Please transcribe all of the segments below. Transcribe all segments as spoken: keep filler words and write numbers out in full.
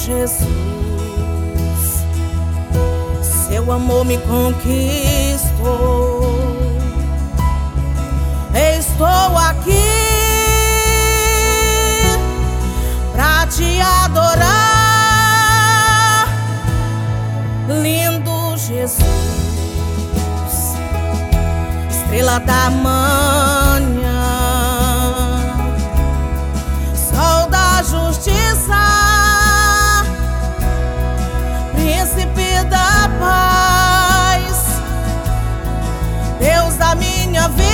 Jesus, seu amor me conquistou. Estou aqui pra te adorar, lindo Jesus, estrela da manhã, sol da justiça, príncipe da paz, Deus da minha vida.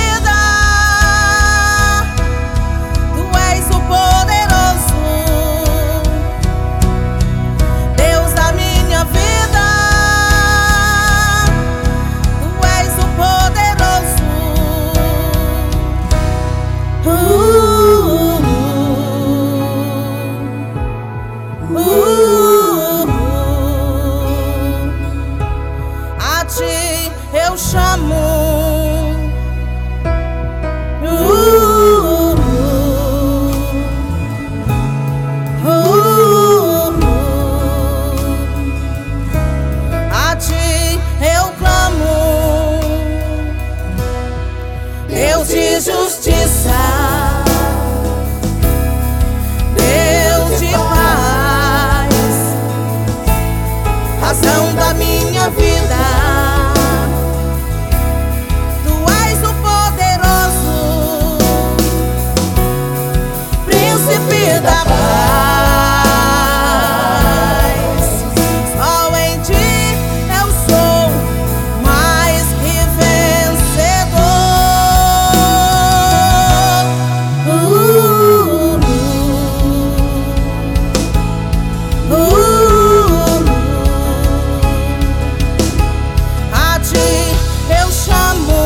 Eu chamo, uh, uh, uh, uh, a ti eu clamo, Deus de justiça, Deus de paz, razão da minha vida. Da paz, só em ti eu sou mais que vencedor. Uh, uh, uh, uh, a ti eu chamo.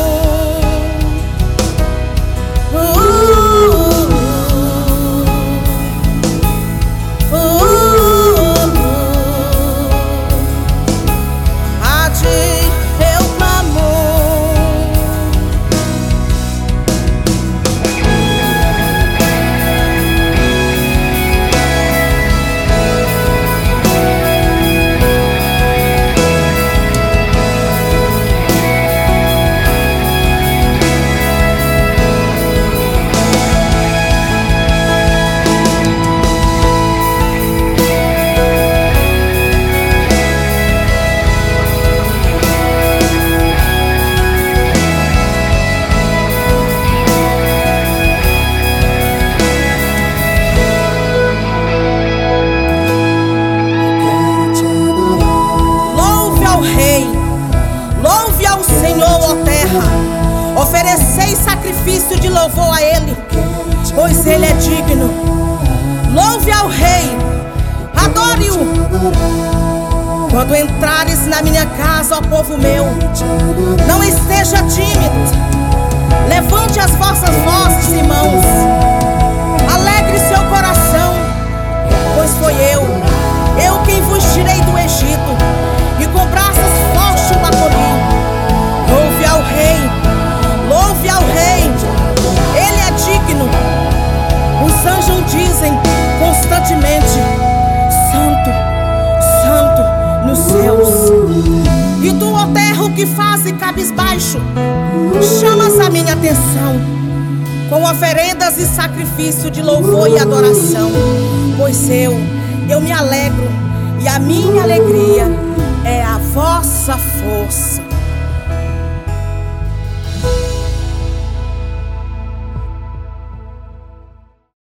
Louve ao Senhor, ó terra, ofereceis sacrifício de louvor a Ele, pois Ele é digno. Louve ao Rei, adore-o. Quando entrares na minha casa, ó povo meu, não esteja tímido. Levante as vossas vozes, irmãos. Alegre seu coração, pois foi eu, eu quem vos tirei do Egito, e com braços fortes o acolhi. Louve ao Rei, louve ao Rei, Ele é digno. Os anjos dizem constantemente: Santo, Santo nos céus. E tu, ó terra, o que fazes cabisbaixo, chamas a minha atenção com oferendas e sacrifício de louvor e adoração. Pois eu, eu me alegro, e a minha alegria é a vossa força.